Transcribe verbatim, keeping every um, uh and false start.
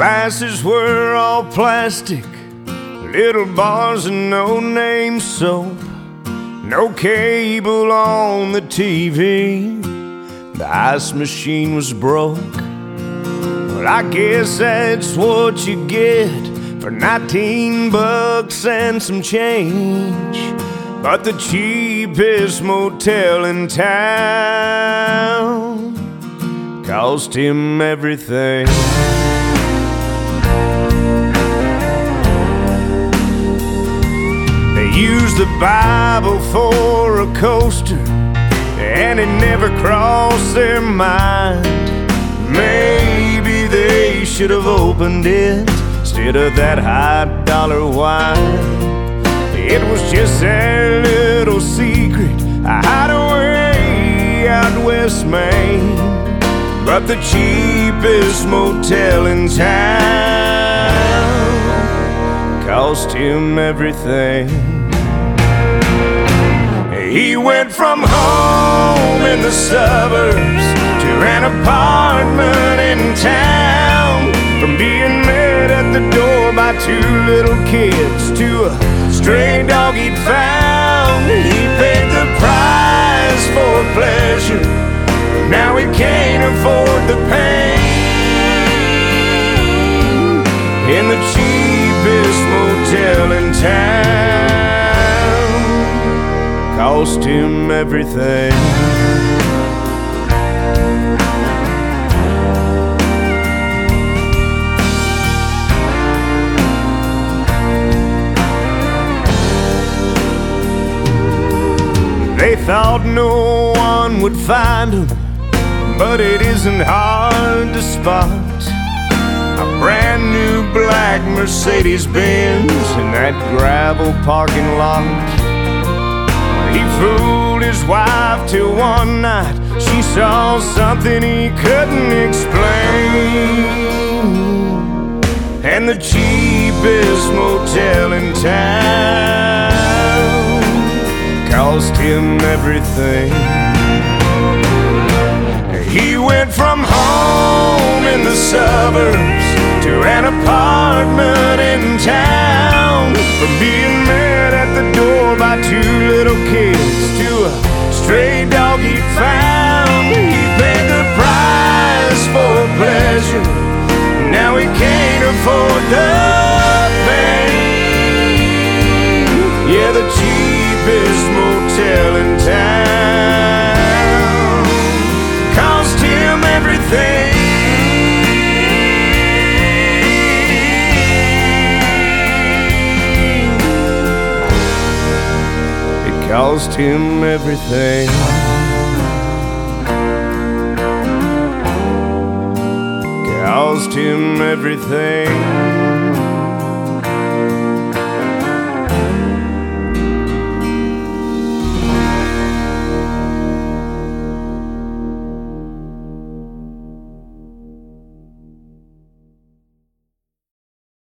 Glasses were all plastic, little bars and no-name soap, no cable on the T V, the ice machine was broke. Well, I guess that's what you get for nineteen bucks and some change. But the cheapest motel in town cost him everything. They used the Bible for a coaster, and it never crossed their mind. Maybe they should have opened it instead of that high dollar wine. It was just their little secret, a hideaway out west Maine. But the cheapest motel in town cost him everything. He went from home in the suburbs to an apartment in town, from being met at the door by two little kids to a stray dog he'd found. He paid the price for pleasure, now he can't afford the pain. In the cheapest motel in town cost him everything. They thought no one would find him, but it isn't hard to spot a brand new black Mercedes-Benz in that gravel parking lot. He fooled his wife till one night she saw something he couldn't explain. And the cheapest motel in town cost him everything. He went from home in the suburbs to an apartment in town, from being met at the door by two little kids to a stray dog he found. He paid the price for pleasure, now he can't afford the pain. Yeah, the cheapest motel in town cost him everything. It cost him everything. Cost him everything.